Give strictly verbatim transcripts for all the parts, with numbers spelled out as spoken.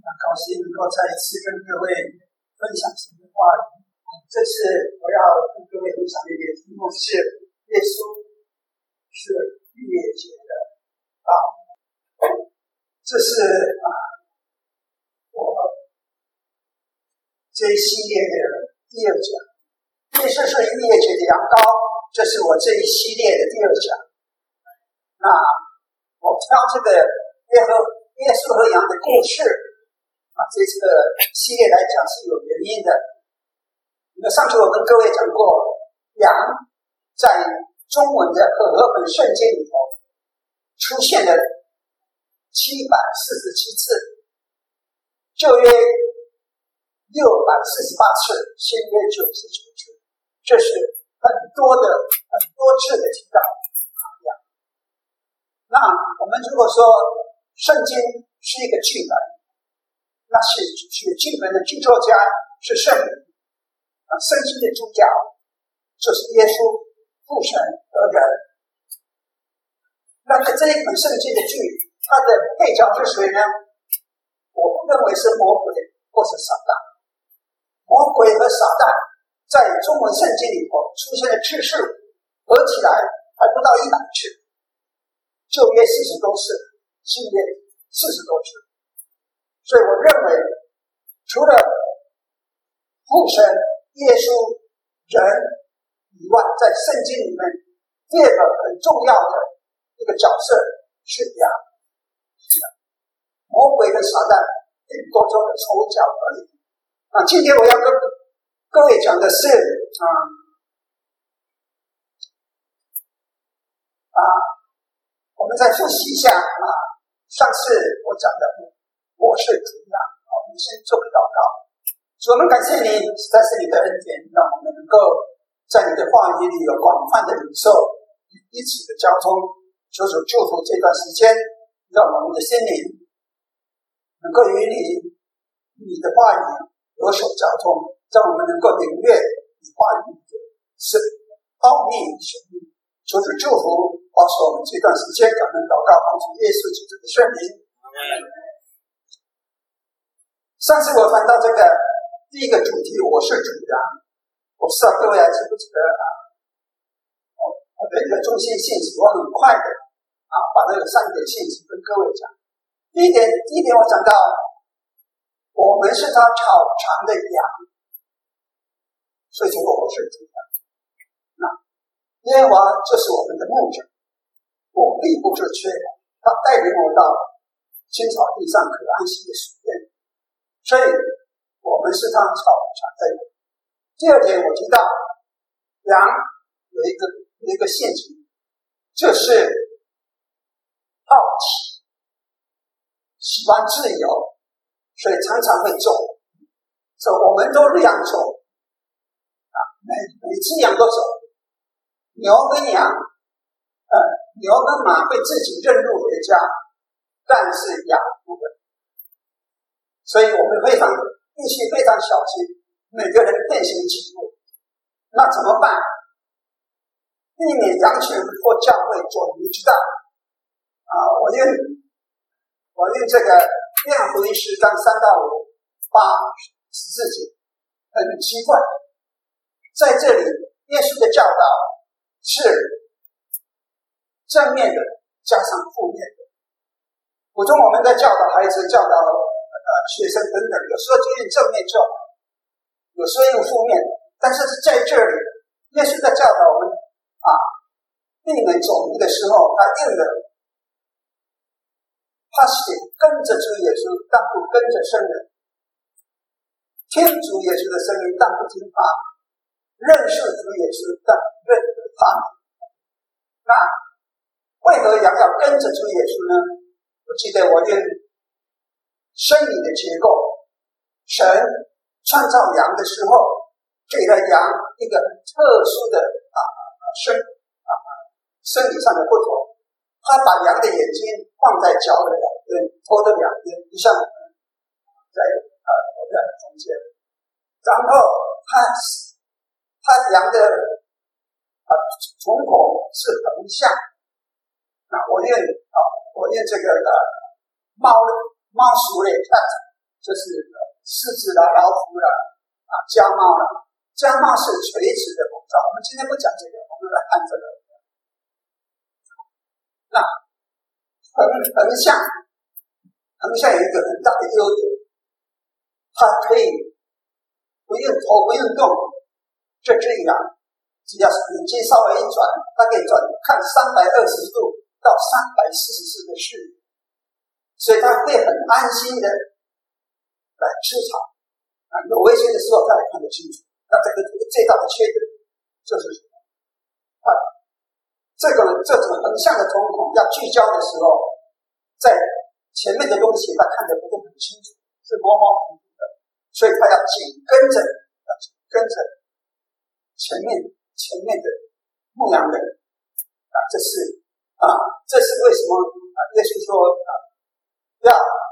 很高兴能够再一次跟各位分享神的话语。这次我要跟各位分享的一个题目是耶稣是逾越节的道。这是啊，我这一系列的第二讲。耶稣是逾越节的羊羔，这是我这一系列的第二讲。那我挑这个耶和耶稣和羊的故事啊，这个系列来讲是有原因的。那上次我跟各位讲过，羊在中文的和合本圣经里头出现了七百四十七次，旧约六百四十八次，新约九十九次，这是很多的很多次的提到羊。那我们如果说圣经是一个剧本，那是写剧本的剧作家是圣灵，那圣经的主角就是耶稣父神和人。那在这一本圣经的剧，它的配角是谁呢？我认为是魔鬼或是撒旦。魔鬼和撒旦在中文圣经里头出现的次数合起来还不到一百次，旧约四十多次，新约四十多次。所以我认为，除了父神、耶稣、人以外，在圣经里面第二个很重要的一个角色是羊。魔鬼跟撒旦顶多做个丑角而已。啊，今天我要跟各位讲的是啊啊，我们再复习一下啊，上次我讲的我是主羊。好，我们先做个祷告。主，我们感谢你，实在是你的恩典，让我们能够在你的话语里有广泛的领受，彼此的交通。求主祝福这段时间，让我们的心灵能够与你你的话语有所交通，让我们能够领略你话语的是奥秘玄秘。求主祝福，保守我们这段时间感恩祷告，奉主耶稣基督的圣名。上次我谈到这个第一个主题，我是主羊。我不知道各位还记不记得啊？我的一个中心信息，我很快的啊把这个三点信息跟各位讲。第一点，第一点我讲到，我们是他草场的羊，所以说我是主羊。那耶和华就是我们的牧者，我必不致缺乏，他带领我到青草地上可安息的水边，所以我们是他草场的羊。第二点，我提到羊有一个有一个性质，就是好奇，喜欢自由，所以常常会走，走我们都这样走啊，每每只羊都走。牛跟羊，呃，牛跟马会自己认路回家，但是羊不会，所以我们非常必须非常小心，每个人变形起路。那怎么办？避免羊群或教会走迷之道啊！我用我用这个约翰福音十章三到五八十四节，很奇怪，在这里耶稣的教导是正面的加上负面的。普通我们在教导孩子、教导呃学生等等，有时候就用正面就好，有时候用负面。但是在这里，耶稣在教导我们啊，避免走迷的时候，他用了他是跟着主耶稣，但不跟着圣人；听主耶稣的声音，但不听他；认识主耶稣，但不认得他。那为何羊要跟着主耶稣呢？我记得我用生理的结构，神创造羊的时候，给了羊一个很特殊的啊生啊生理上的不同。他把羊的眼睛放在脚的两边，头的两边，不像我们在呃头的中间。然后他他羊的啊瞳孔是横向。那我用啊我用这个呃猫猫鼠类 cat 就是狮子啦、老虎啦、啊家猫啦。家猫是垂直的构造，我们今天不讲这个，我们来看这个。那横横向，横向有一个很大的优点，它可以不用头不用动，就这样，只要是眼睛稍微一转，它可以转看三百二十度到三百四十度的视野，所以它会很安心的来吃草。啊，有危险的时候它也看得清楚。那这个最大的缺点就是什么？啊，这个这种横向的瞳孔要聚焦的时候，在前面的东西它看得不是很清楚，是模模糊糊的，所以它要紧跟着，要紧跟着前面前面的牧羊人啊，这是啊，这是为什么啊？耶稣说啊，要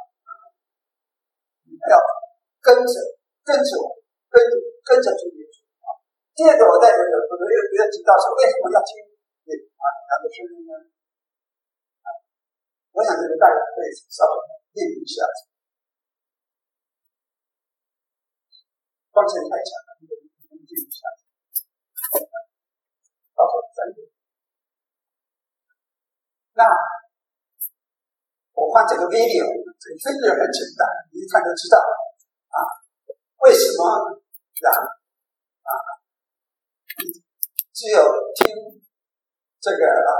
要跟着跟着我，跟跟着主耶稣啊。第二个，我在有有有有有提到说，为什么要听啊他的声音呢？啊，我想这个大家可以稍微练一下。光线太强了，你们练一下。到时候再练。那我放这个 video， 这个 video 很简单，你一看就知道啊，为什么羊啊，只有听这个啊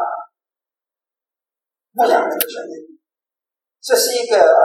牧羊人的声音。这是一个啊，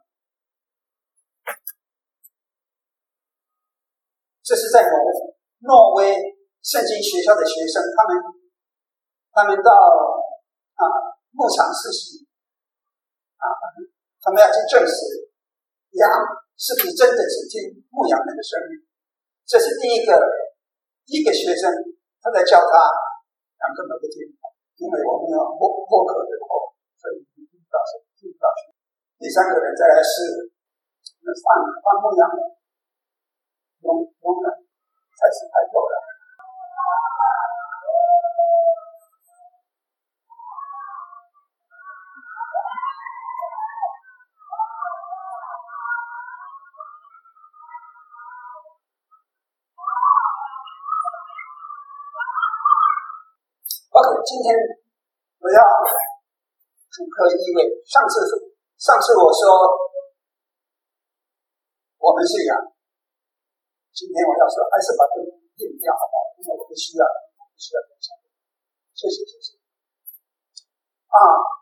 这是在挪挪威圣经学校的学生，他们他们到啊牧场实习啊，他们要去证实羊是不是真的只听牧羊人的声音。这是第一个第一个学生，他在教他，两个都不听，因为我们有播播客的口，所以听不到声，听不到声。第三个人再来是放放牧羊人，勇勇敢才是开口的。OK， 今天我要主客一位。上次上次我说我们是羊，今天我要说还是把这个练掉好不好？因为我不需要，我不需要分享。谢谢谢谢。啊，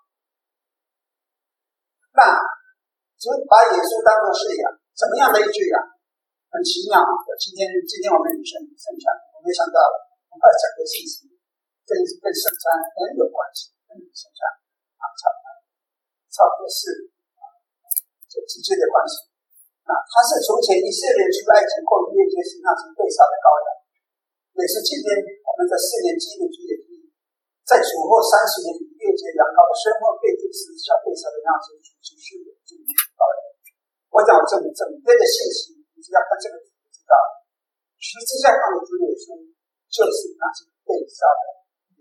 那只把耶稣当作是羊，怎么样的一只羊？很奇妙。今天今天我们女生分享，我没想到我们要讲的信息。跟跟圣餐很有关系，跟圣餐啊差差不多是啊这直接的关系。那它是从前以色列出埃及过逾越节时那是被杀的羔羊，也是今天我们在四年基督主也在主后三十年逾越节羊羔的身后被钉十字架被杀的那是主是是主的羔羊。我讲整整篇的信息，你只要看这个图知道，十字架上的主耶稣就是那是被杀的。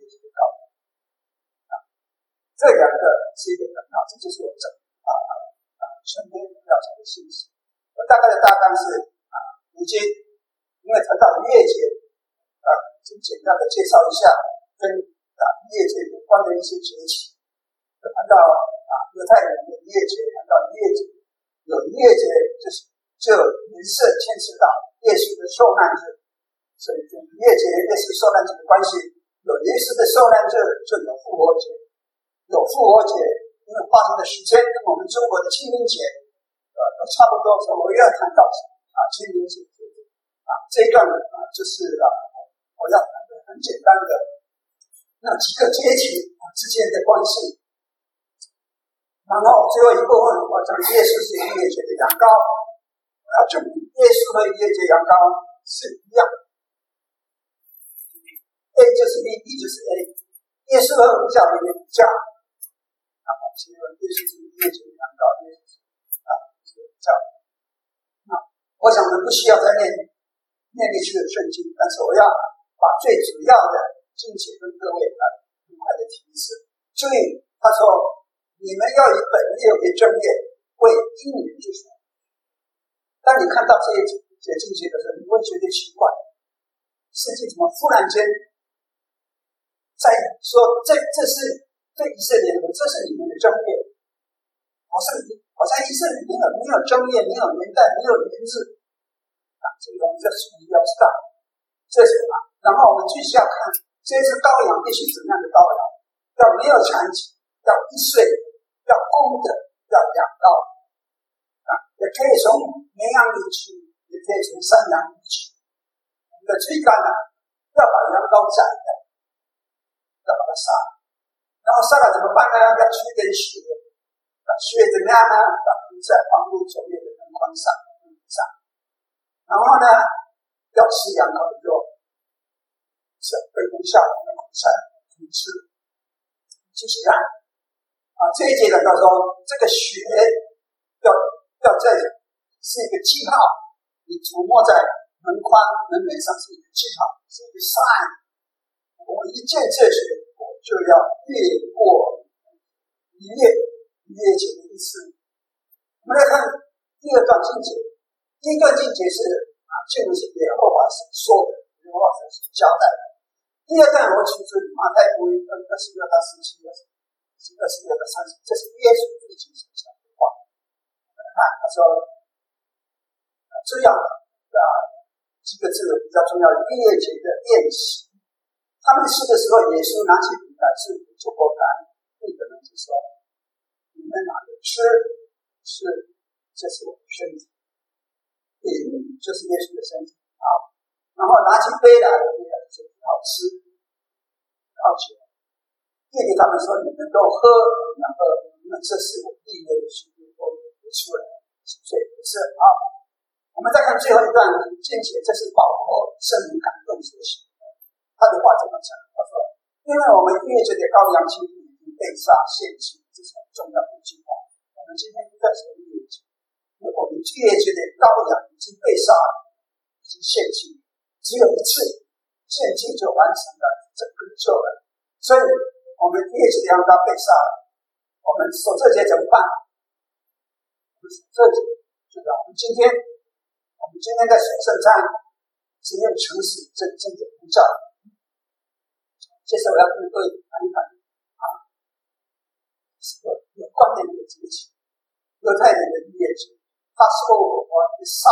这两个是一个很好，这就是我整啊啊全篇要讲的信息。我大概的大纲是啊，已经因为谈到逾越节啊，就简单的介绍一下跟啊逾越节有关的一些节气。谈到啊犹太人的逾越节，谈到逾越节，有逾越节就是就人设牵涉到耶稣的受难日，所以跟逾越节耶稣受难日的关系。有耶稣的受难日，就有复活节。有复活节，因为发生的时间跟我们中国的清明节，呃，都差不多，所以我要谈到啊清明节啊这一段啊，就是啊我要谈的很简单的那几个节气啊之间的关系。然后最后一部分，我讲耶稣是逾越节的羊羔，我要证明耶稣和逾越节羊羔是一样的。A 就是 B， B 就是 A， 耶稣和无教的比较。请问耶稣是逾越节的羊羔，耶稣是啊是无教。那我想我们不需要再念念历史的圣经，但是我要把最主要的经节跟各位来很快的提示。注意，他说你们要以本业为正业，为因缘之所。 当你看到这些这些经节的时候，你会觉得奇怪，圣经怎么忽然间在说这这是对以色列人，这是你们的正业，好像好像以色列没有没有正业，没有年代，没有年日啊，这个我们在书里要知道这是什么。然后我们继续要看这只羔羊必须怎样的羔羊，要没有残疾，要一岁，要公的，要养到啊，也可以从绵羊里取，也可以从山羊里取。我们的追赶啊，要把羊羔宰掉，要把它杀了，然后杀了怎么办呢？要取点血，把血怎么样呢？把涂在房屋左右的门框上、门上，然后呢，要吃羊羔的肉，是被攻下我们的苦菜苦吃。继续看啊，这一节讲到说，这个血要要在是一个记号，你涂抹在门框、门楣上是一个记号，是一个 sign。我一见这血，我就要越过逾越，逾越节的意思。我们来看第二段经节，第一段经节是啊，进入是耶和华神说的，耶和华神是交代的。第二段我取自马太福音二十六到十七、二十六到三十，这是耶稣自己所讲的话。我们来看，他说：“这样啊，几个字比较重要，逾越节的宴席。他们吃的时候，耶稣拿起饼来是就过来，那个人就说：你们拿着吃，是这是我的身体，饼就是耶稣的身体啊。然后拿起杯来，就是好吃。”好酒，递给他们说：“你们都喝，然后你们这是我立约的血，我流出来，所以不是啊。”我们再看最后一段经节，这是保罗圣灵感动所写的。他的话怎么讲？他说：“因为我们逾越节的羔羊基督已经被杀献祭，这是很重要的计划。我们今天不再是逾越节，因为我们逾越节的羔羊已经被杀，已经献祭，只有一次。”献祭就完成了整个救人，所以我们逾越节的羊羔被杀了，我们守这节怎么办？我们守这节就是我们今天，我们今天在守圣餐，是用诚实真正的呼召。接着我要跟各位谈一谈啊，有有关联的节气，犹太人的逾越节，他说我被杀。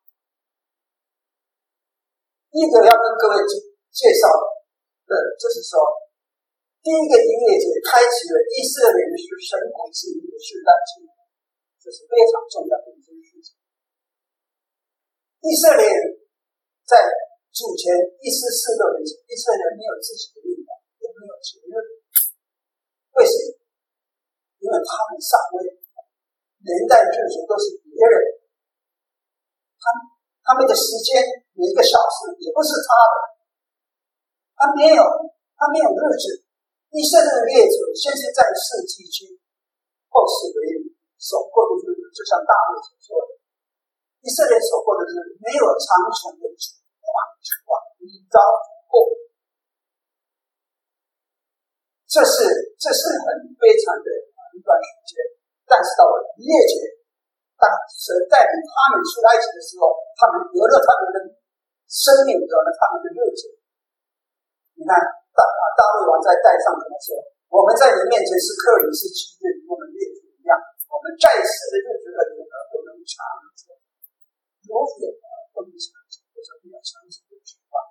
第一个要跟各位介绍的，就是说，第一个逾越节开启了以色列人神国之民的世代经历，这是非常重要的一件事情。以色列人在主前一四四六年，以色列人没有自己的律法，也没有节日。为什么？因为他们上位，年代日子都是别人，他他们的时间每一个小时也不是他的，他没有他没有日子。以色列的列祖先是在世纪居，后世为礼，守过的日子，就像大卫所说的，以色列守过的日子没有长存的主王主王一朝过，这是这是很非常的一段时间。但是到了逾越节，当神带领他们出埃及的时候，他们得了他们的生命，得了他们的日子。你看大大卫王在带上怎么说？我们在你面前是客人，是基督，与我们列祖一样。我们在世的日子和年而不能长久，有远而不能长久，或者没有长久的计划。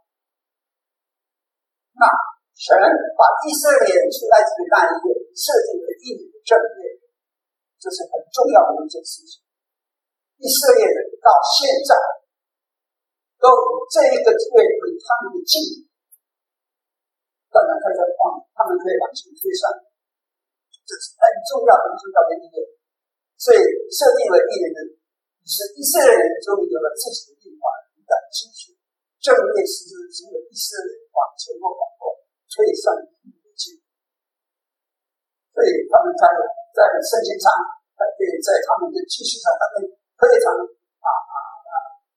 那神把以色列人出埃及的那一夜设定为一年的正月，这是很重要的一件事情。以色列人到现在都以这一个月为他们的纪念，当然他在放，他们可以往前推算，这是很重要很重要的一点。所以设定为一年的，是以色列人终于有了自己的律法与感基础。正月时日只有以色列往前或往后推算一年的纪念，所以他们在在圣经上，还可以在他们的记叙上，他们非常啊啊啊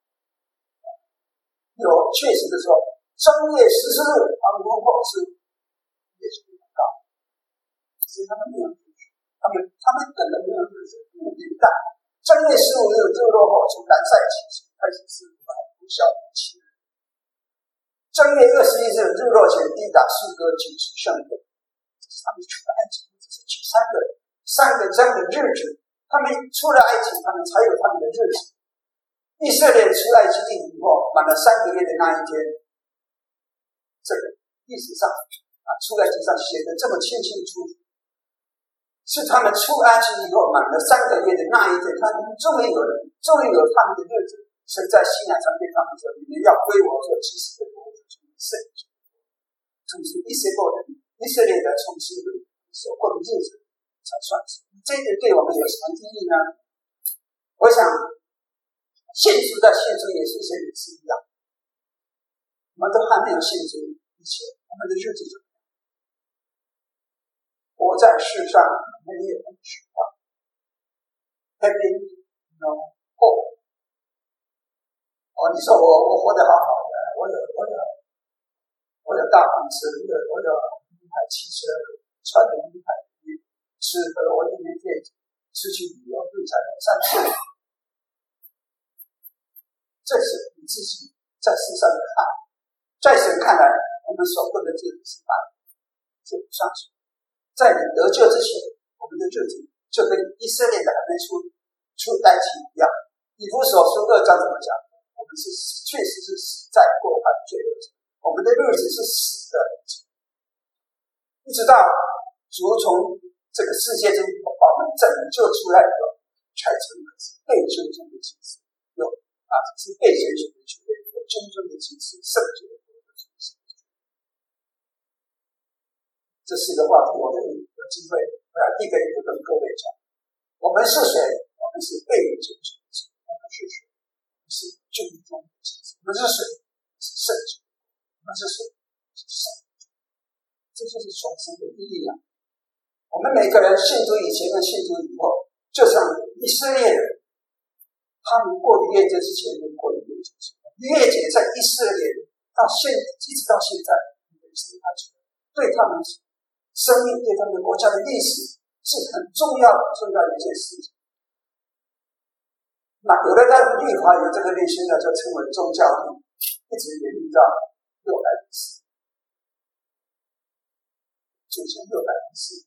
有确实的说，正月十四日他们婚后是也是非常高，所以他们没有日子，他们他们等的没有日子，不明白。正月十五日日落后，从南塞起开始是不小的七日。正月二十一日日落前抵达苏格举行圣会，这是他们出埃及，这是第三个三个这样的日子。他们出了埃及，他们才有他们的日子。以色列出埃及地以后，满了三个月的那一天，这个历史上啊，出埃及上写的这么清清楚楚，是他们出埃及以后满了三个月的那一天，他们终于有了，终于有他们的日子。所以在西乃上对他们说：“你们要归我做祭司的国度，圣洁，从事以色列人以色列的重新所过的日子才算是。”这一点对我们有什么意义呢？我想，信主在信主耶稣前也是一样，我们都还没有信主以前，我们的日子怎么样？活在世上没有指望 ，having no hope。哦，你说我我活得好好的，我有我有我有大房子，我有我有一台汽车，穿的一台衣服，吃喝我一年可以出去旅游度假两三次。这是你自己在世上的看，在神看来，我们所过的日子是大的，这不算什么。在你得救之前，我们的日子就跟以色列的还没出出埃及一样。以弗所书二章怎么讲？我们是确实是死在过犯罪的，我们的日子是死的日子，一直到主从这个世界中把我们拯救出来的，才成为是被救赎的祭司，有啊是被拣选的群类，有真正的祭司，圣洁的国度。这四个话题，我们有机会我要一个一个跟各位讲。我们是谁？我们是被拣选的祭司，我们是谁？是最终的祭司。我们是谁？是圣洁。我们是谁？是圣洁。这就是重生的意义啊！我们每个人信主以前跟信主以后，就像以色列人，他们过逾越节之前跟过逾越节之后，逾越节在以色列到现一直到现在，对他们生命、对他们国家的历史是很重要、很重要的一件事情。那有的在律法有这个律，现在就称为宗教律，一直沿用到六百年史，祖先六百年史，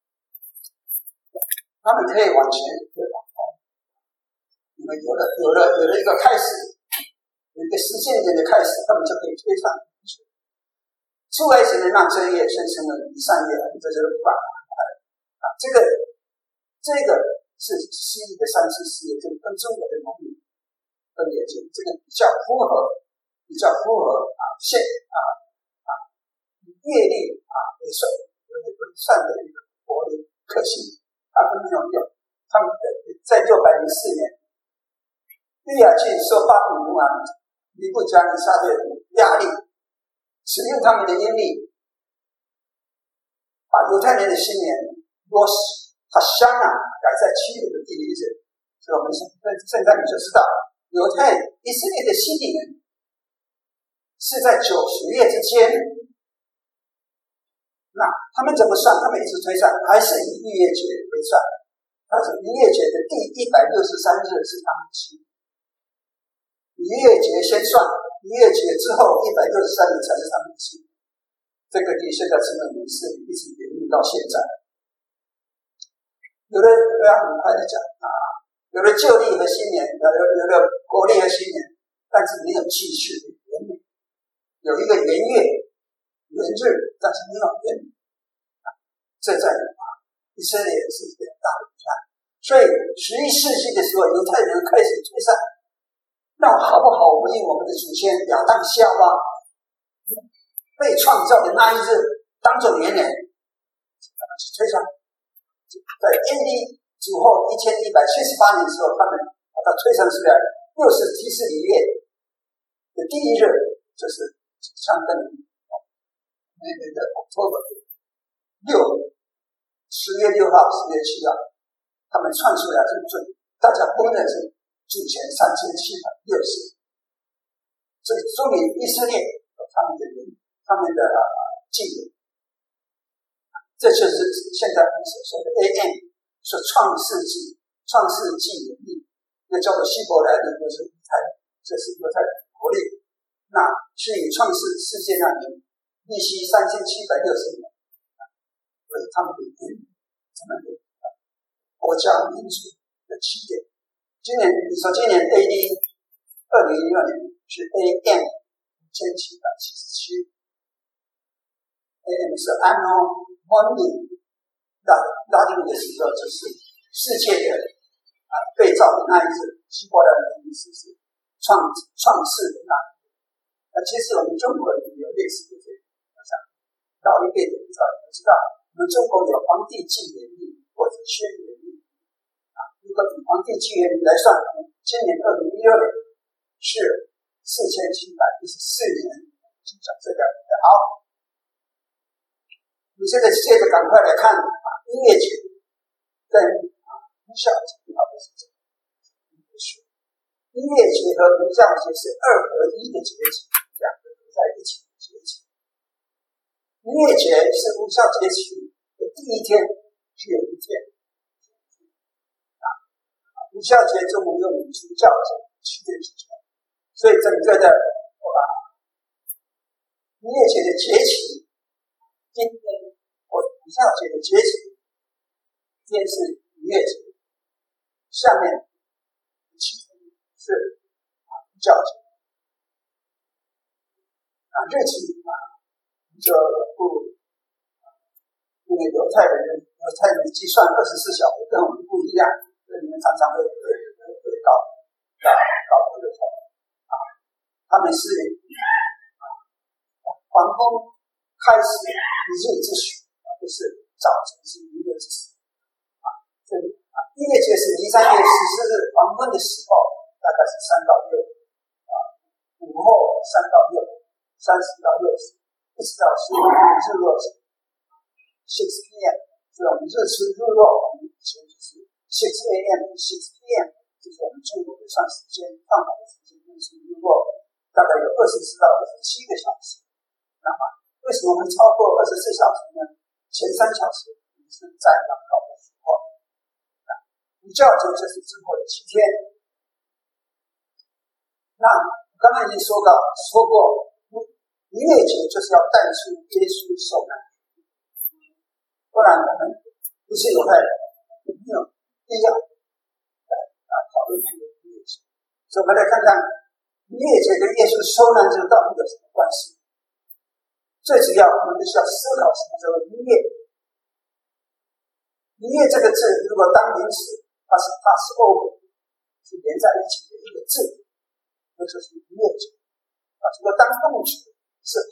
他们可以往前，可以往后，因为有了有了有了一个开始，有一个时间点的开始，他们就可以推上去。出埃及的那正月先称为以善月，这就是法啊，这个这个。是西历的三四四月，这个跟中国的农历分别就这个比较符合，比较符合啊现啊啊月历啊为算为算的一个国历，可惜他们没有用，他们在六百零四年，约雅敬受巴比伦王尼布甲尼撒的压力，使用他们的阴历，把犹太人的新年罗斯他香啊改在七月的第一日，所以我们现现在你就知道，犹太以色列的新年是在九十月之间。那他们怎么算？他们一直推算，还是以逾越节为算。但是逾越节的第一百六十三日是他们的期，逾越节先算，逾越节之后一百六十三日才是他们的期。这个地现在成了民事，一直沿用到现在。有的要很快的讲啊，有的旧历和新年，有的有的国历和新年，但是没有继续的元年，有一个元月、元日，但是没有元年。这在啊，以色列是一个大的遗憾。所以十一世纪的时候，犹太人开始推算，那好不好？我们用我们的祖先亚当夏娃被创造的那一日当作元年，他们去推算。在印地主后一千一百七十八年的时候，他们把它推算出来，又是提示里月的第一日，就是相当于那个的 October 六十月六号、十月七号，他们算出来是准，大家公认是主前三千七百六十，所以说明以色列有他们的人，他们的纪元。这就是现在我们所说的 A M 说创世纪、创世纪元历那叫做希伯来人，就是犹太人，这是犹太人国力。那是以创世世界那年，B C三千七百六十年，所以他们的言语，他们的国家民族的起点。今年你说今年 A D 二零一六年是 A M 五千七百七十七 ，A M 是 Anno Mundi， 拉拉丁文的时候就是世界的啊被造的那一日，希伯来人的意思是创创世的那一日。那其实我们中国人有类似的这个，老一辈的知道，你知道我们中国有黄帝纪元历或者轩辕历。如果以黄帝纪元历来算，今年二零一六年是四千七百一十四年，就讲这个好。你现在接着赶快来看啊，音乐节跟啊儒孝节到底是怎么一回事？音乐节和儒孝节是二合一的节气，两个合在一起的节气。音乐节是儒孝节气的第一天，只有一天。儒孝节中午用礼出教者七天之久，所以整个的啊音乐节的节气，今天或儒孝节的节气，今天是音乐节，下面七天是啊儒教节。啊日期啊，这不因为犹太人犹太人计算二十四小时跟我们不一样。所以你们常常会会会会搞搞搞这个错啊！他们是啊黄昏开始一日之许，而不是早晨是一日之时啊。所以啊，音乐节是离三月十四日黄昏的时候，大概是三到六啊，午后三到六，三十到六十，一直到十五日日落时 ，six p m， 所以我们日出日落，我们以前就是。six a m 6 p m 就是我们中国的算时间，上海的时间，日出日落大概有二十四到二十七个小时。那么为什么会超过二十四小时呢？前三小时是在阳高的时候，儒教节就是之后的七天。那刚刚已经说到说过，逾越节就是要带出耶稣受难，不然我们不是犹太人，没有必要来啊讨论这个逾越节。所以我们来看看逾越节跟耶稣受难这个到底有什么关系？最主要我们必须要思考什么叫做逾越。逾越这个字如果当名词，它是 Passover， 是连在一起的一个字，那就是逾越节。啊，如果当动词是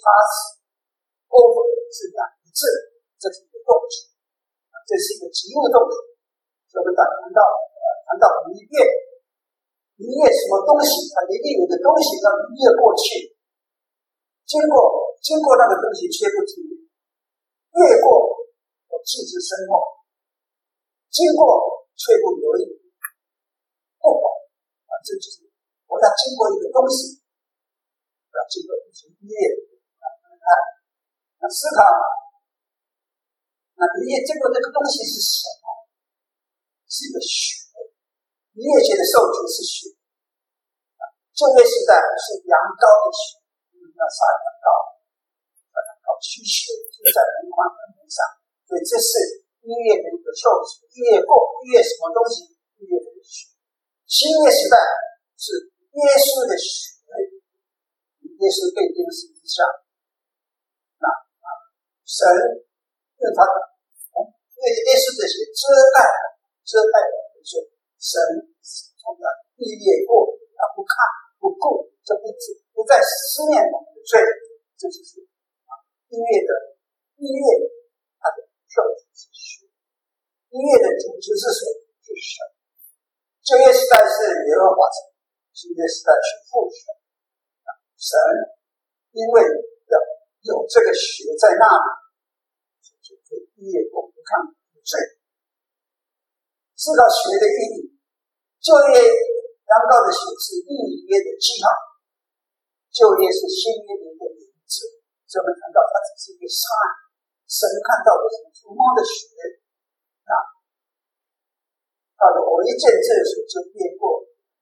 Passover， 是两个字，这是一个动词，啊，这是一个及物动词。所以我们谈到呃谈到逾越，逾越什么东西？它一定有个东西要逾越过去，经过经过那个东西却不停，越过我置之身后，经过却不留意，不保啊，这就是我要经过一个东西，要经过一些逾越啊，那思考，那逾越经过这个东西是什么？是一个血，逾越节的受节是血。旧约时代是羊羔的血，因为要杀羊羔，杀羊羔驱血涂在人患人身上，所以这是逾越的一个受节。逾越过，逾越什么东西？逾越的血。新约时代是耶稣的血，耶稣被钉十字架，那啊，神用他的因为耶稣的血遮盖。遮盖了罪，神是从他逾越过，他不看不顾，这不只不再思念我们的罪，这就是啊逾越的逾越他的受体是血，逾越的主旨是谁？是神。旧约时代是耶和华神，新约时代是父神。神因为要有这个血在那里，就可以逾越过不看不罪。思考血的意义，旧约羊羔的血是立约的记号，旧约是新约的一个名字，所以我们看到它只是一个 sign， 神看到的是触摸的血啊，他的唯一见证的水就越过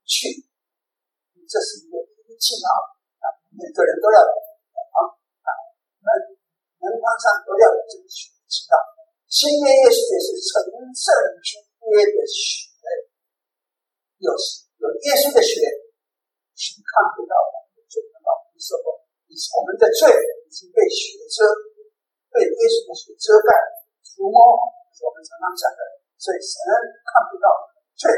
去，这是一个记号啊，每个人都要啊啊，门门框上都要有这个血记号。新约耶稣也是成圣之约的血，有有耶稣的血是看不到我们的罪的，老实说，我们的罪已经被血遮，被耶稣的血遮盖、涂抹，是我们常常讲的，所以神看不到罪。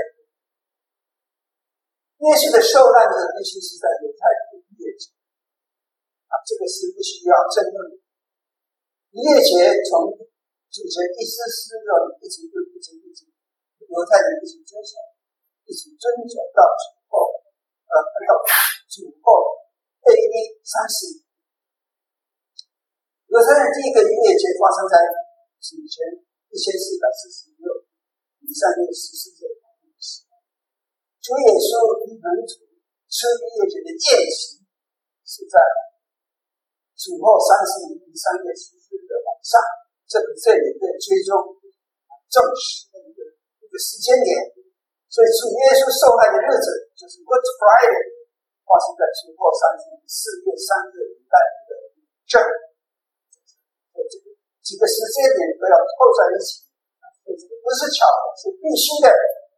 耶稣的受难呢，必须是在犹太的逾越节啊，这个是不需要争论的。逾越节从主前第四四六年一直就一直一直，犹太人一直遵守，一直遵守到主后，呃，到主后 A D 三十年。犹太人第一个逾越节发生在主前一千四百四十六年三月十四日的时候，主耶稣与门徒吃逾越节的宴席是在主后三十年三月十四日的晚上。这个这里的追踪证实的一个一个时间点，所以主耶稣受难的日子就是 Good Friday， 发生在主后三十年四月三日礼拜的正，这个几个时间点都要凑在一起，所以这个不是巧合，是必须的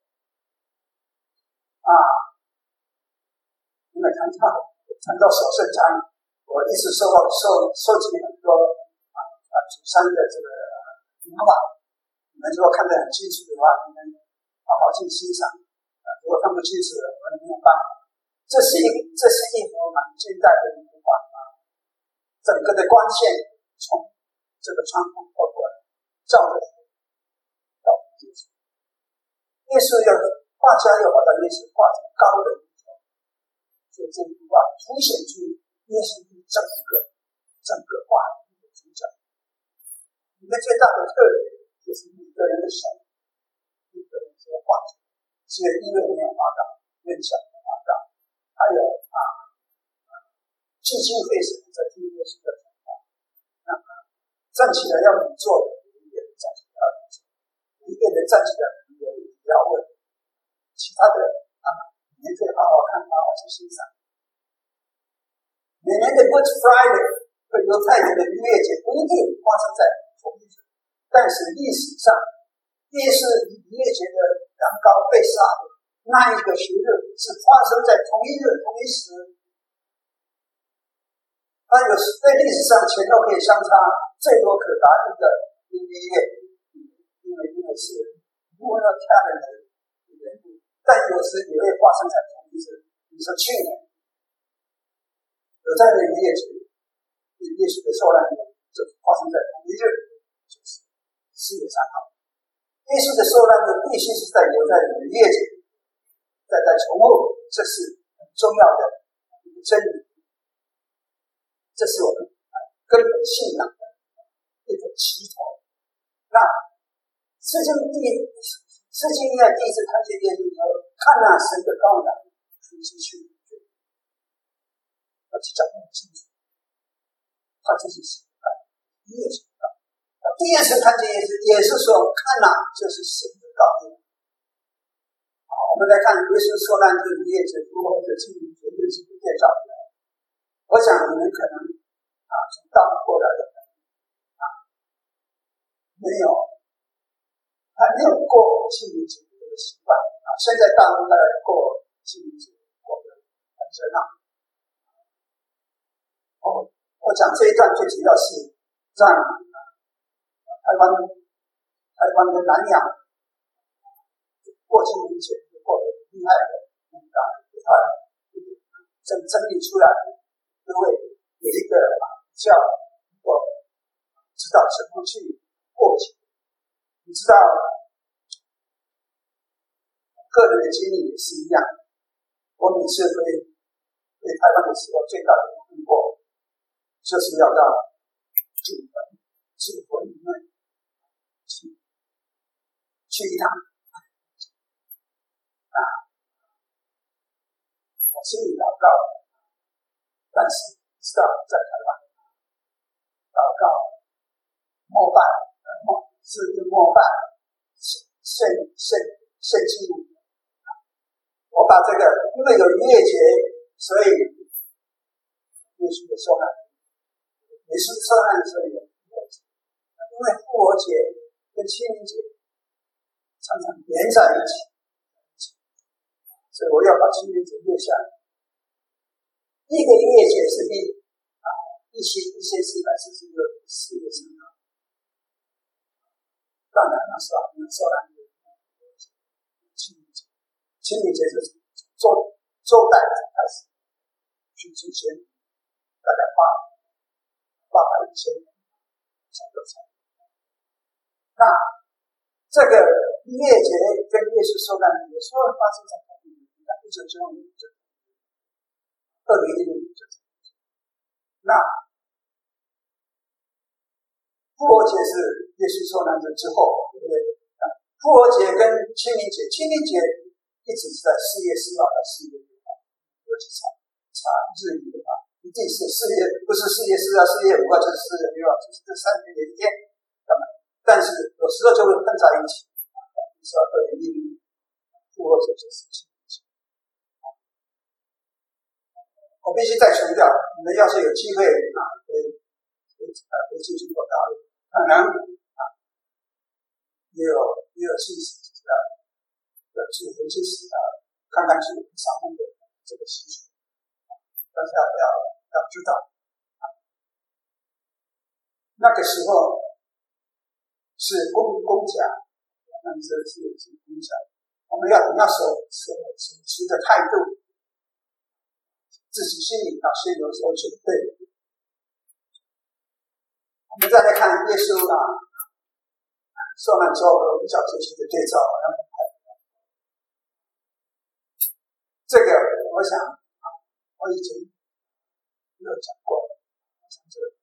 啊！因为谈到谈到守圣章，我一直收到收收集很多。啊，主山的这个方法，你们如果看得很清楚的话，你们好好去欣赏。啊，如果看不清楚的，我没有办法。这是一这是一幅蛮近代的一幅画啊，整个的光线从这个窗户透过来，照着到耶稣。耶稣要画家要把它耶稣画成高的一头，所以这幅画凸显出耶稣整个整个画的一个主角。你们最大的特点就是每个人的手，每个人的画质，只有一位没有画到，院长没有画到，还有啊，聚精会神在听耶稣的讲话。那么站起来要你做的，一个人站起来要你做，一个人站起来有问题要问，其他的啊，你们可以好好看，好好去欣赏。每年的 Good Friday 和犹太人的逾越节不一定发生在同一日，但是历史上耶稣逾越节的羊羔被杀的那一个节日是发生在同一日同一时，它有在历史上前后可以相差最多可达一个一个月，因为因为是不能看的人的缘故，但有时也会发生在同一日。你说去年犹太人逾越节，耶稣的受难日就发生在同一日，就是四月三号。耶稣的受难日必须是在犹太人的逾越节，再在重复，这是很重要的一个真理。这是我们根本信仰的一个起头。那圣经第圣经应该第一次看见耶稣说：“看那神的羔羊，除去去的罪。”要去讲得很清楚，他就是神的羔羊，逾越节的羔羊。第二次看见耶稣，也是说：“看哪，就是神的羔羊。”好，我们来看耶稣受难日逾越节如何的经历，绝对是不介绍的。我想你们可能啊，从大陆过来的人啊，没有还没有过清明节的这个习惯啊。现在大陆大概过清明节过得很热闹。哦，我讲这一段最主要是让台湾台湾的南洋过清明节过得厉害的那个给他整整理出来。因为有一个叫我知道怎么去过节，你知道个人的经历也是一样。我每次回回台湾的时候，最大的困惑就是要到祖坟、祖坟里面去去一趟啊！我心里祷告。但是知道在台湾祷告膜拜膜是用膜拜献献献祭物， 我把这个，因为有逾越节，所以耶稣的受难，耶稣受难的时候有逾越节，因为复活节跟清明节常常连在一起，所以我要把清明节列下来。一个逾越节是第啊一千一千四百四十六年四月三号，当然那时候还没有受难日，清明节，清明节是周周代开始，去之前大概八八百一千年才有才。那这个逾越节跟耶稣受难日所有发生在同一年，一九九五年，二零一六年就。那复活节是耶稣受难日之后，对不对？复活节跟清明节，清明节一直是在四月四号到四月六号，尤其查查日语的话，一定是四月，不是四月四号、四月五号，就是四月六号，就是这三天的一天。但是有时候就会混在一起。比如说二零一零年复活节就是清明节。我必须再强调，你们要是有机会啊，可以可以啊，回去中国大陆，可能啊也有也有去啊，要去回去啊，看看去扫墓的这个习俗，大家要要知道，啊，那个时候是公公家，那这是是公家，我们要那时候持持的态度。自己心里啊，先有所准备。我们再来看耶稣啊，受难之后和五角节期的对照，这个我想啊，我以前有讲过，我想这个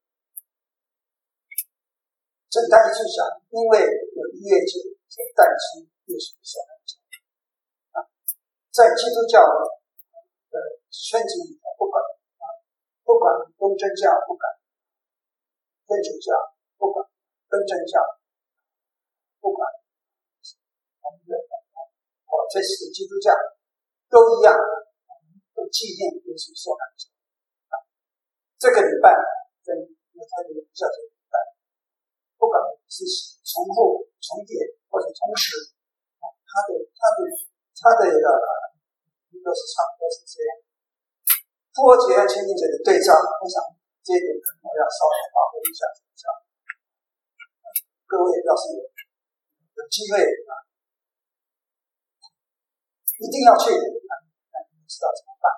简单一句讲，因为有逾越节，所以诞生耶稣的受难者啊，在基督教的圈子里。不管啊，不管东正教，不管天主教，不管东正教，不管我们的哦，这是基督教，都一样，都纪念耶稣受难者。这个礼拜跟犹太人教的礼拜，不管是重复、重叠或者同时，它的它的它的呃，都是差不多是这样。复活节和清明节的对照，我想这一点可能我要稍微发挥一下。各位要是有有机会啊，一定要去，那你们知道怎么办？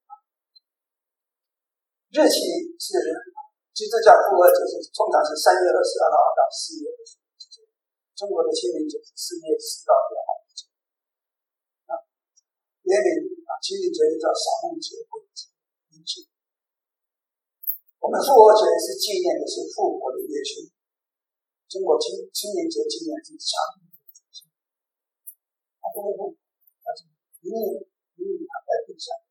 日期是基督教复活节是通常是三月二十二号到四月二十五之间，中国的清明节是四月四到六号之间。啊，别名啊，清明节叫扫墓节、鬼节。我们复活节是纪念的是复活的耶稣，中国清清明节纪念是强烈的主题，它不会不，它是隐隐隐隐含在地上，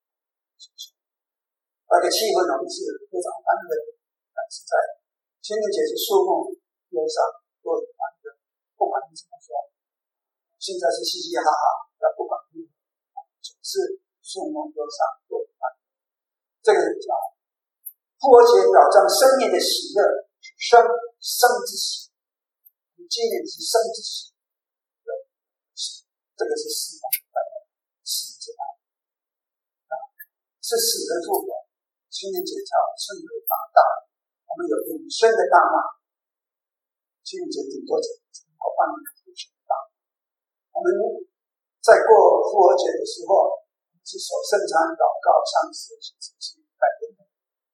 那个气氛我们是非常欢乐的，但是在清明节是树木忧伤多欢乐，不管你怎么说，现在是嘻嘻哈哈，但不管你总是树木忧伤多欢乐。这个叫复活节表彰生命的喜乐，生生之喜，纪念是生之喜，这个是死亡的死之爱，是死人复活。清明节叫春回大大，我们有永生的大骂。清明节顶多只过半年复生大。我们在过复活节的时候，是守圣餐、祷告、唱诗、写字记、拜天的。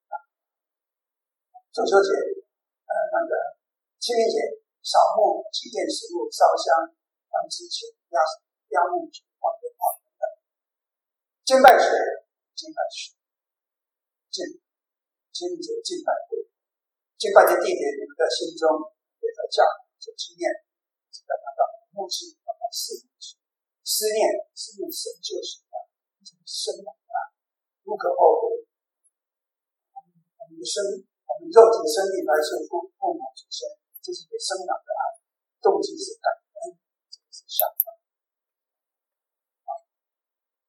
中秋节，呃，那个清明节，扫墓、祭奠食物、烧香、还之前、压压木、放鞭炮等等。敬拜谁？敬拜谁？敬清明节敬拜会，敬拜的地点你们在心中也在教做纪念，是在谈到墓志，谈到思念，思念思念神就是的，生的啊，不可后悔。我们的生，我们肉体的生命来自父父母祖先，这是对生养的爱，动机是感恩，这个是想法。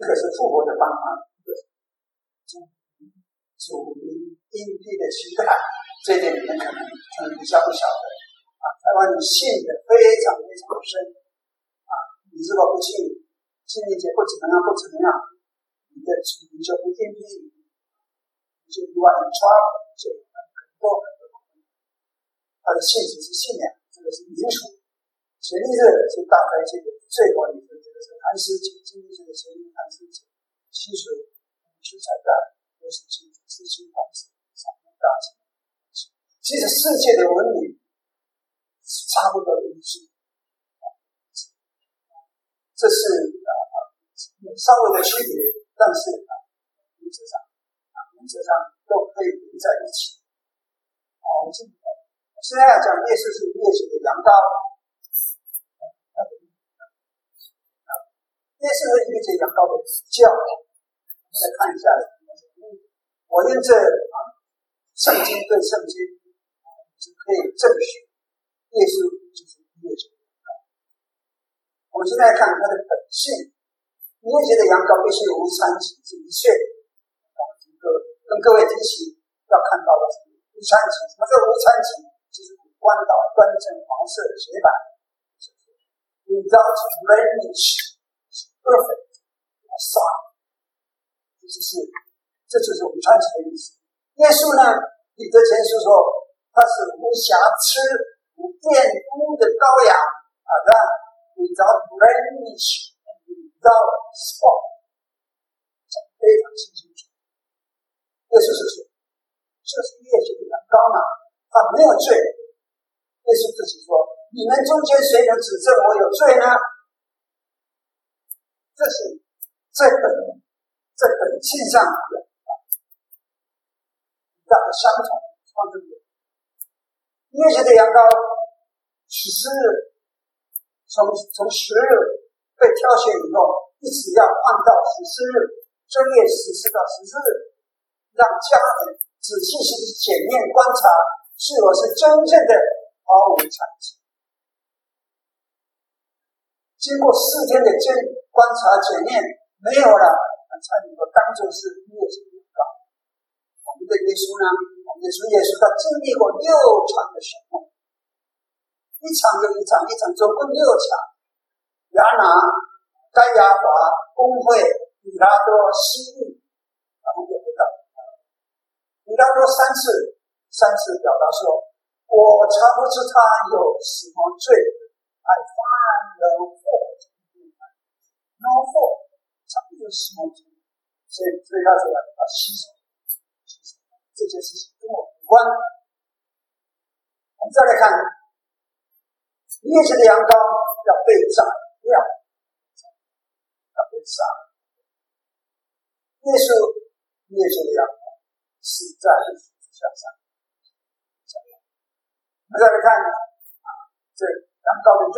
一个是复活的方法，一个是主主灵应地的期待，这一点你们可能可能比较不晓得啊。台湾你信的非常非常深啊，你如果不信，清明节不怎么样不怎么样，你的主灵就不应地，你就意外很抓，就很多很多。它的性质是信仰，这个是民主。前一日是大概这个最后一个，这个是寒食节，今天这个前一日寒食节，其实去彩蛋都是清楚自信寒食，上面大节。其实世界的文明是差不多的意思，这是啊稍微的区别，但是啊原则上啊原则上都可以连在一起。好，我们这里现在要讲耶稣是耶稣的羊羔。耶稣和耶稣羊羔的比较，我们来看一下。我用这啊圣经对圣经，就可以证实耶稣就是耶稣的羊羔。我们现在看它的本性，耶稣的羊羔必须无残疾，是一岁。跟跟各位提起要看到的是无残疾，什么叫无残疾？就是五官到端正、黄色、洁白。Without blemish, perfect, sound， 这就是这就是无残疾的意思。耶稣呢，彼得前书说他是无瑕疵、无玷污的羔羊啊，那 without blemish, without spot， 非常清楚。耶稣是说，这是耶稣的羊羔嘛，他没有罪。耶稣自己说。你们中间谁能指证我有罪呢？这是在本在本性上的大的相同方面。耶稣的羊羔十四日，从从十日被挑选以后，一直要换到十四日，正月十四到十四日，让家人仔细去检验观察，是否是真正的毫无残疾。经过四天的监观察检验没有了，才能够当作是耶稣的羊羔。我们的耶稣呢？我们的主耶稣他经历过六场的审判，一场又一场，一场总共六场。亚拿、该亚法、公会、比拉多、希律，然后又回到比拉多三次，三次表达说：“我查不出他有什么罪。” I find no fault in him. No fault. 常有什么罪？所以，所以他说要牺牲，牺牲这件事情跟我无关。我们再来看，耶稣的羊羔要被宰掉，要被杀。耶稣，耶稣的羊羔死在十字架上。我们再来看啊，这。羊羔的肉，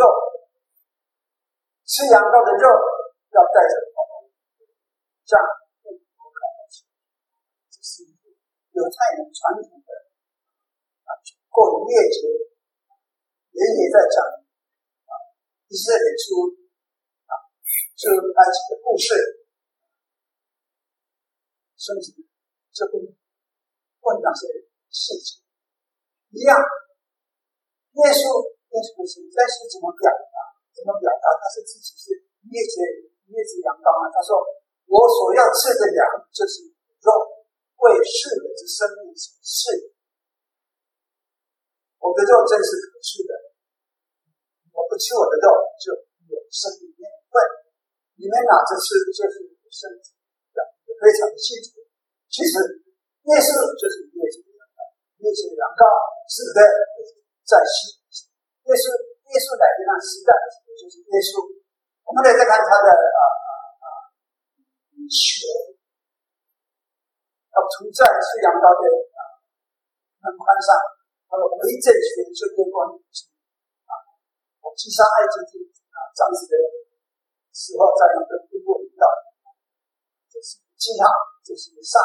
吃羊羔的肉要带着头，这样不可能吃。这是犹太人传统的啊，过逾越节，也也在讲啊，以色列出啊出埃及的故事，甚至这跟问那些事情一样，耶稣。耶稣的存在是怎么表达？怎么表达？他是自己是耶稣耶稣羊羔啊。他说：“我所要吃的羊就是肉，为世人之生命所赐。我的肉真是可吃的，我不吃我的肉就有生命没有份。你们拿着吃就是有身体的，非常的清楚。其实耶稣就是耶稣的羊羔，耶稣的羊羔是的在世。”耶稣，耶稣来的那时代，就是耶稣。我们来再看他的啊啊啊血，要涂在是羊羔的啊门框上，他说为正血就变光啊，我击杀埃及地啊，长子的时候在那个经过引导，这是记号，这是善。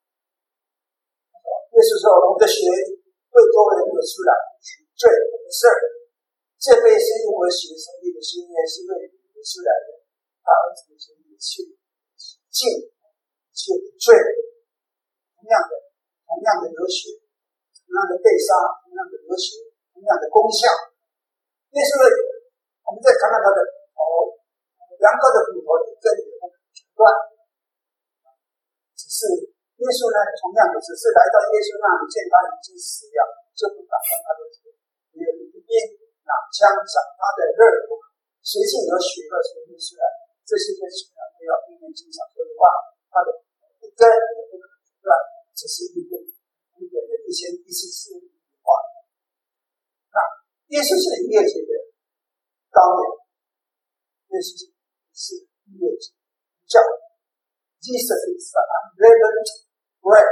耶稣说：“我们的血为多人流出来，取罪的事儿。”这杯是因为血所立的血，也是为你流出来的。他儿子的血也去， 尽一切的罪，同样的同样的流血，同样的被杀，同样的流血，同样的功效。耶稣的，我们再看看他的头，羊羔的骨头一根也不可折断。只是耶稣呢，同样的，只是来到耶稣那里，见他已经死了，就不打断他的腿，也一边拿枪斩他的肋骨，随即有血和水流出来。这些跟虽然没有因为经常说的话，他的一根也不可折断，只是一根一点的一千一十四的话。那耶稣是逾越节的羔羊，耶稣是逾越节教。Jesus is the unleavened bread。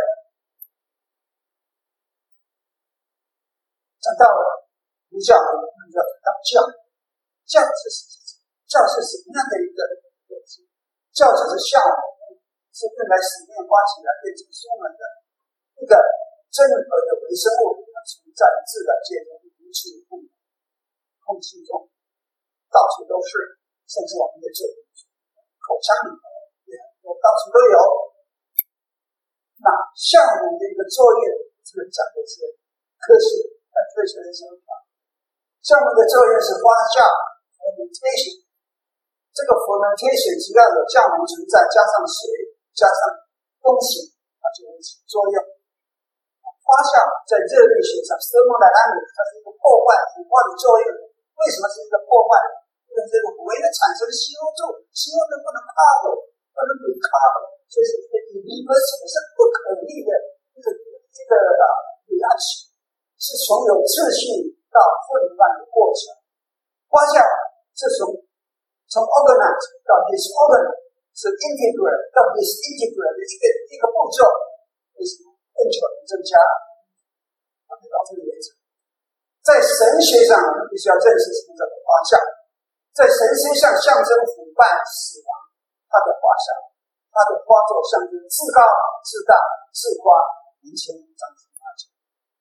讲到了无教，我们要谈到教，教是什么？教是什么样的一个东西？教就是效果，是用来使面发起来变成书本的一个真核的微生物，它存在自然界中无处不有，空气中到处都是，甚至我们的嘴、口腔里头也很多，到处都有。那酵母的一个作用，这个讲的是科学和科学的想法。酵母的作用是发酵 fermentation。这个 fermentation 只要有酵母存在，加上水，加上东西，它就会起作用。发酵在热力学上 thermodynamics 它是一个破坏腐化的作用。为什么是一个破坏？因为这个为了产生 C O 二 C O 二 不能 cover， 不能 recover， 所以是一个 irreversible， 是不可逆的一个一个reaction， 是从有秩序到混乱的过程。发酵是从从 organize 到 disorganize， 是 integrate 到 disintegrate 的一个一个步骤。为什么？更久的增加。OK， 到这里为止。在神学上，我们必须要认识什么叫做发酵。在神学上象征腐败、死亡，它的发酵，它的发作象征至高、至大、至夸、明显彰显发酵。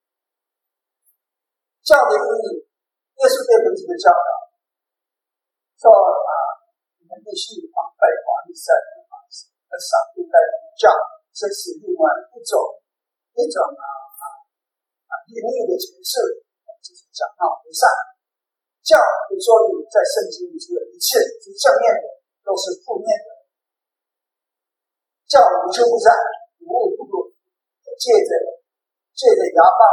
教的意义，耶稣对门徒的教导，说啊，你们必须防备法利赛人的法式，而少对待教，这是另外一种一种啊啊啊灵异的诠释，就是讲道为善。教的作用在圣经里只有一次，是正面的，都是负面的。教无处不在，无物不入，借着借着牙膏，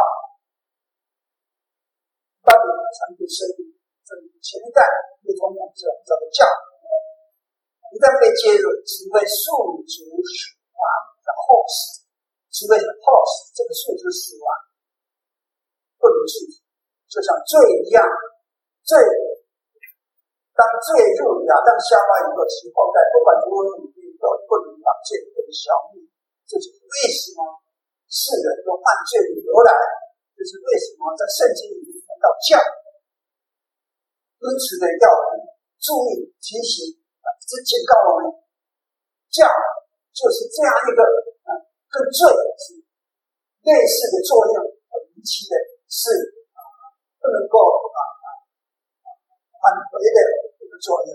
把你传给生命，这里前一代一种统治叫做教，一旦被介入，只会宿主死亡的 host， 只会 host 这个宿主死亡，不能去，就像罪一样。罪，当罪入亚当夏娃以后，其后代不管如何努力，都不能把罪给消灭。这就是为什么世人都犯罪的由来。这是为什么在圣经里面谈到教，因此的要我们注意提醒，这警告我们，教就是这样一个啊，跟罪是类似的作用和离奇的是啊，不能够啊。返回的一个作用。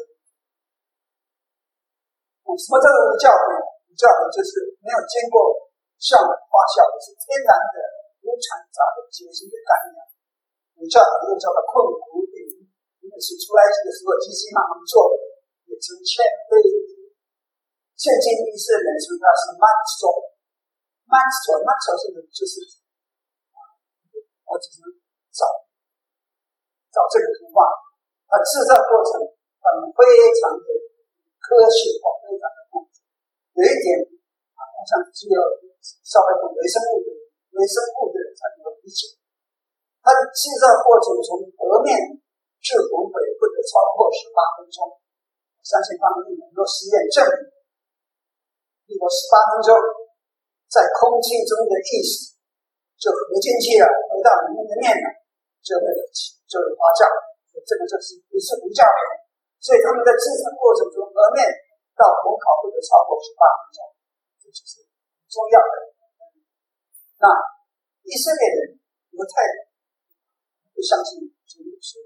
什么叫做无教诲？无教诲就是没有经过酵母发酵的，是天然的无掺杂的结晶的干粮。无教诲又叫做困苦饼，因为是出埃及的时候机器马上做的，也称谦卑饼。现今以色列人说它是 matzah，matzah，matzah 是就是我只是找找这个图画。它制造过程很非常的科学化，非常的复杂。有一点啊，我想只有稍微懂微生物的微生物的人才能够理解。它的制造过程从和面至红回不得超过十八分钟。我相信他们有很多实验证明，如果十八分钟，在空气中的意识就合进去了，回到里面的面了，就会就会发酵。这个就是不是无教诲，所以他们在制造过程中，和面到烘烤不得超过十八分钟，这就是很重要的。那以色列人、犹太人不相信主耶稣，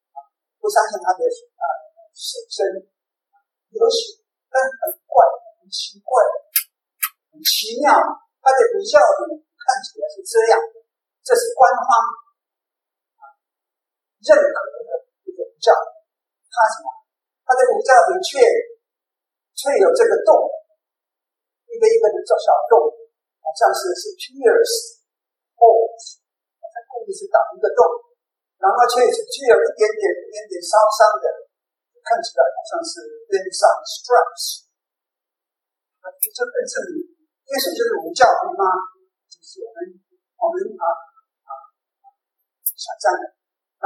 不相信他的啊手伸流血，但很怪，很奇怪，很奇妙。他的五教里看起来是这样的，这是官方认可的一个五教。他什么？他的五教里却却有这个洞，一个一个的小洞，好像是是 pierce holes， 他故意是打一个洞，然后却却有一点点一点点烧伤的，看起来好像是边上 straps。这跟这里耶稣就是五教会吗？就是我们我们啊啊想象的啊，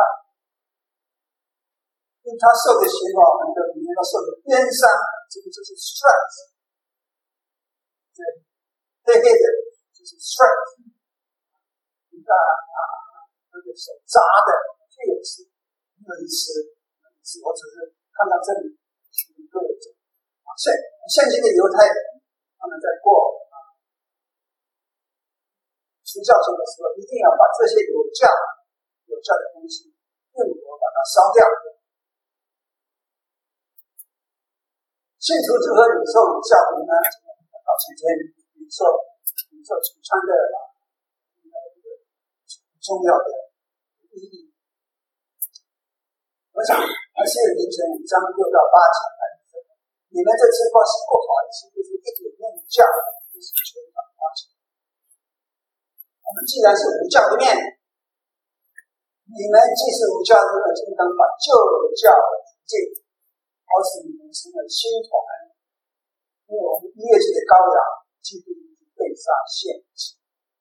因为他受的刑罚，我们的里面他受的边上，这个就是 straps， 对，黑黑的就是 straps， 一个啊那个手扎的，这也是没有意思，没有意思。我只是看到这里一个现现今的犹太人。他们在过除教节的时候，一定要把这些有教有教的东西用火把它烧掉。信徒如何领受教义呢？到今天领受领受主餐的一个重要的意义。我想还是有林前五章六到八节来的。你们这情况是不好，是不是一点用教就是全反花钱？我们既然是无教的面，你们既是无教的面，就应当把旧教除尽，好使你们成为新团。因为我们逾越节的羔羊基督已经被杀献祭，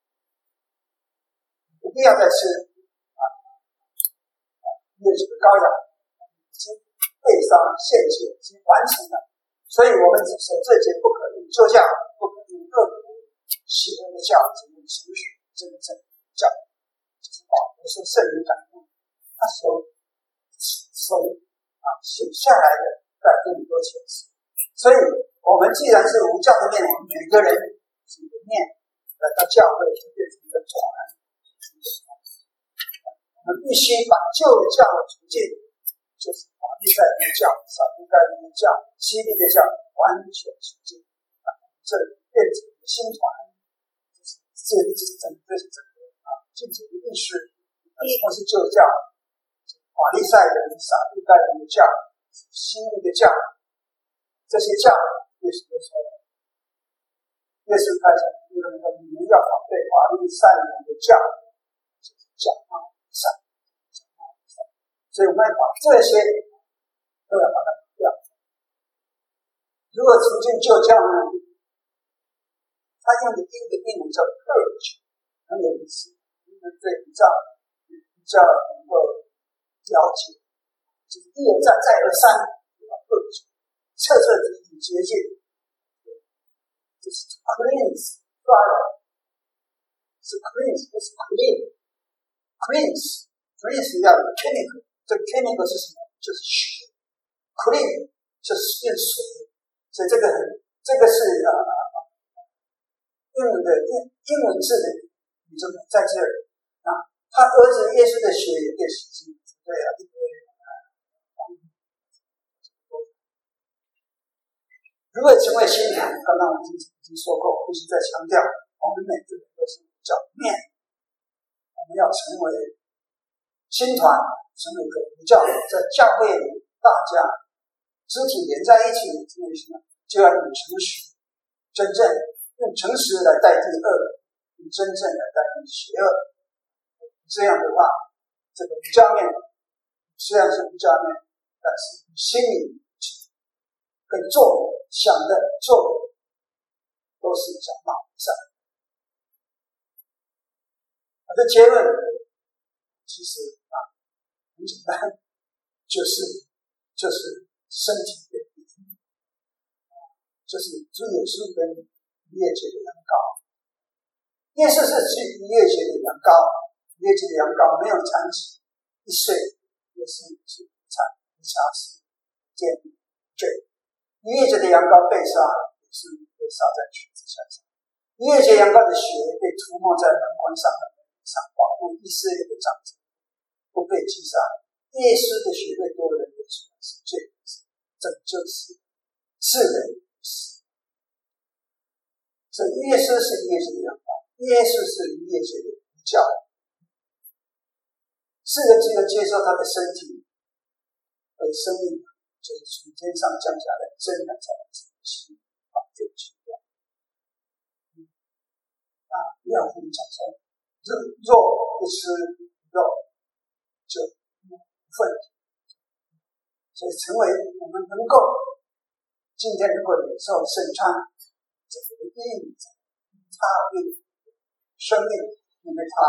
不必要再吃啊啊逾越节的羔羊已经被杀献祭，已经完成了。所以我们守这节不可用旧教，不可用恶毒邪恶的教，只用程序真正教。就是保罗说圣灵感动，他手手啊写下来的在这么多前世。所以我们既然是无教的面，我们每个人是一个面来到教会，就变成一个团。我们必须把旧教除尽，就是法利赛人的教、撒都该人的教、希律的教完全除尽，这变成一个新团。这这是整个是整个啊，进行的历史，或是旧教、法利赛人、撒都该人的教、希律的教，这些教耶稣都说了，耶稣开始说你们要反对法利赛人的教，就是假冒伪善，假冒伪善。所以我们要把这些都要把它除掉。如果除尽旧教呢，他用的第一个英文叫 purge， 很有意思，因为这比较比较能够了解，就是一而再再而三要 purge， 彻彻底底洁净，就是 cleanse fire， 是 cleanse， 不是 clean，cleanse cleanse 要有 chemical， 这个 chemical 是什么？就是血 ，clean 就是变水，所以这个很这个是呃。英文的英英文字的语中在这儿啊，他儿子耶稣的血也被洗净，对啊，因为如果成为新娘，刚刚我们已经已经说过，不是在强调，我们每个人都是叫面，我们要成为新团，成为一个无教，在教会里大家肢体连在一起，成为什么？就要用程序，真正。用诚实来代替恶，用真正来代替邪恶。这样的话，这个无教面虽然是无教面，但是心里跟做想的做都是假冒伪善。我的结论其实啊很简单，就是就是身体变异，就是主耶稣跟逾越节的羊羔，耶稣是吃逾越节的羊羔，逾越节的羊羔没有残疾，一岁也是是无残无瑕疵，见罪。逾越节的羊羔被杀，也是被杀在瘸子身上。逾越节羊羔的血被涂抹在门框上的门上，保护以色列的长子不被击杀。耶稣的血被多人流出来是罪，拯救是世人。 所以耶稣是耶稣的样貌，耶稣是耶稣的教。世人只有接受他的身体为生命，就是从天上降下来真的才能成形啊，就这样。啊，不要跟你讲说，若不吃肉就无份。所以成为我们能够今天能够领受圣餐，这个意义，他对生命，因为他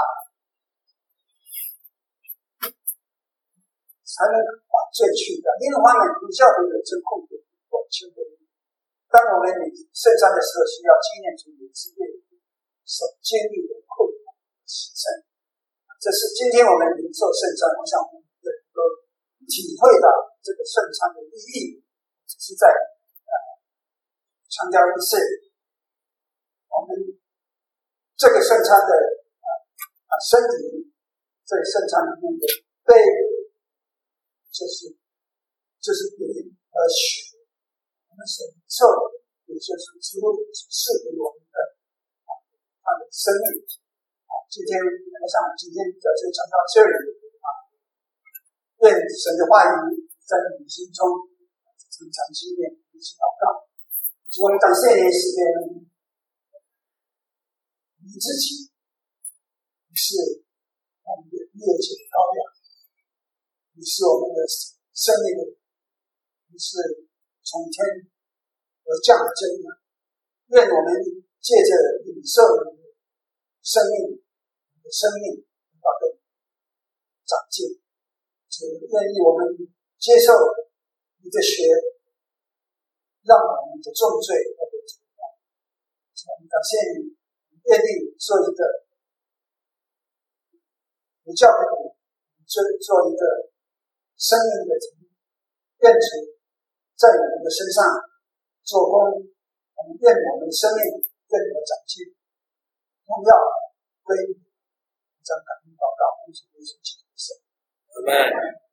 才能把罪去掉。另一方面，不教会有真控制我求的。当我们领圣餐的时候，需要纪念主耶稣为所经历的困难牺牲。这是今天我们领受圣餐，我想我们能够体会到这个圣餐的意义，是在呃强调一次，我们这个圣餐的呃啊身体，这个圣餐里面的被。就是就是灵和血，我们所受的，也就是主赐给我们的啊，他的生命。好，今天我想今天就就讲到这里啊。愿神的话语在你心中常常纪念，一起祷告。主，我们感谢你，是给你自己，你是我们的灭绝羔羊。你是我们的生命，你是从天而降的真理。愿我们借着领受你的生命，你的生命能够更长进。就愿意我们接受你的血，让我们的重罪得被除掉。我们感谢你，愿意做一个不教的人，做做一个。生命的愿主在我们的身上做工，我们愿我们的生命更有长进。荣耀归于你，将感恩祷告，奉主耶稣基督的圣名。